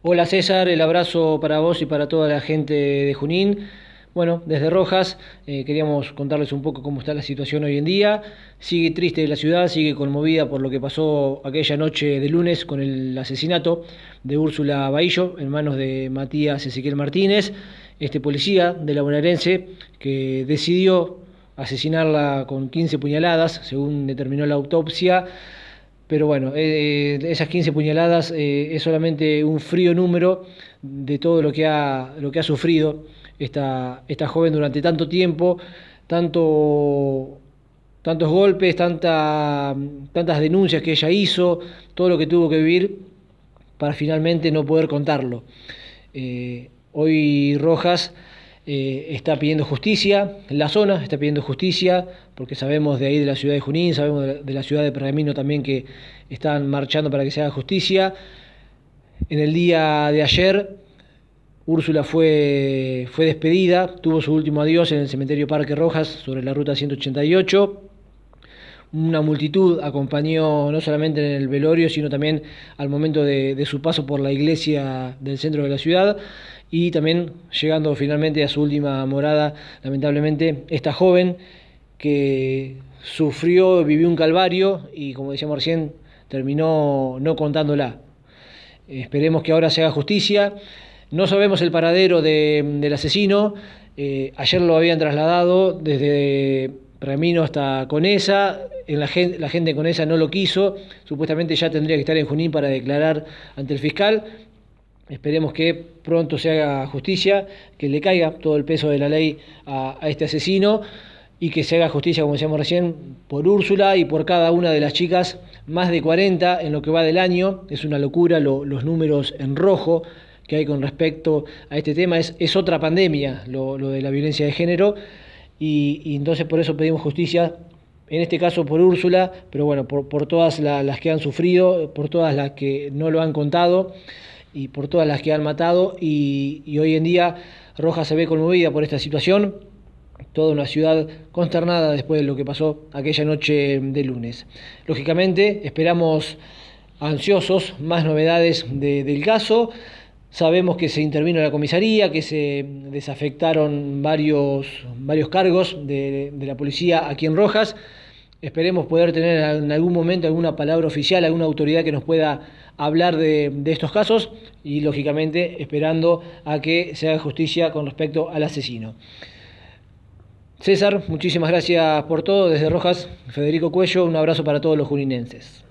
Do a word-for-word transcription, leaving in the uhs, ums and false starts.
Hola César, el abrazo para vos y para toda la gente de Junín. Bueno, desde Rojas eh, queríamos contarles un poco cómo está la situación hoy en día. Sigue triste la ciudad, sigue conmovida por lo que pasó aquella noche de lunes con el asesinato de Úrsula Bahillo en manos de Matías Ezequiel Martínez, este policía de la bonaerense que decidió asesinarla con quince puñaladas, según determinó la autopsia. Pero bueno, eh, esas quince puñaladas eh, es solamente un frío número de todo lo que ha, lo que ha sufrido esta, esta joven durante tanto tiempo, tanto, tantos golpes, tanta, tantas denuncias que ella hizo, todo lo que tuvo que vivir para finalmente no poder contarlo. Eh, hoy Rojas eh, está pidiendo justicia, en la zona está pidiendo justicia, porque sabemos de ahí de la ciudad de Junín, sabemos de la, de la ciudad de Pergamino también que están marchando para que se haga justicia. En el día de ayer, Úrsula fue, fue despedida, tuvo su último adiós en el cementerio Parque Rojas sobre la ruta ciento ochenta y ocho. Una multitud acompañó no solamente en el velorio, sino también al momento de, de su paso por la iglesia del centro de la ciudad y también llegando finalmente a su última morada, lamentablemente, esta joven que sufrió, vivió un calvario y, como decíamos recién, terminó no contándola. Esperemos que ahora se haga justicia. No sabemos el paradero de, del asesino. Eh, ayer lo habían trasladado desde Pergamino hasta Conesa. En la, gente, la gente de Conesa no lo quiso. Supuestamente ya tendría que estar en Junín para declarar ante el fiscal. Esperemos que pronto se haga justicia, que le caiga todo el peso de la ley a, a este asesino y que se haga justicia, como decíamos recién, por Úrsula y por cada una de las chicas, más de cuarenta en lo que va del año. Es una locura lo, los números en rojo que hay con respecto a este tema. Es, es otra pandemia lo, lo de la violencia de género y, y entonces por eso pedimos justicia, en este caso por Úrsula, pero bueno, por, por todas la, las que han sufrido, por todas las que no lo han contado y por todas las que han matado y, y hoy en día Rojas se ve conmovida por esta situación, toda una ciudad consternada después de lo que pasó aquella noche de lunes. Lógicamente esperamos ansiosos más novedades de, del caso. Sabemos que se intervino en la comisaría, que se desafectaron varios, varios cargos de, de la policía aquí en Rojas. Esperemos poder tener en algún momento alguna palabra oficial, alguna autoridad que nos pueda hablar de, de estos casos y, lógicamente, esperando a que se haga justicia con respecto al asesino. César, muchísimas gracias por todo. Desde Rojas, Federico Cuello, un abrazo para todos los juninenses.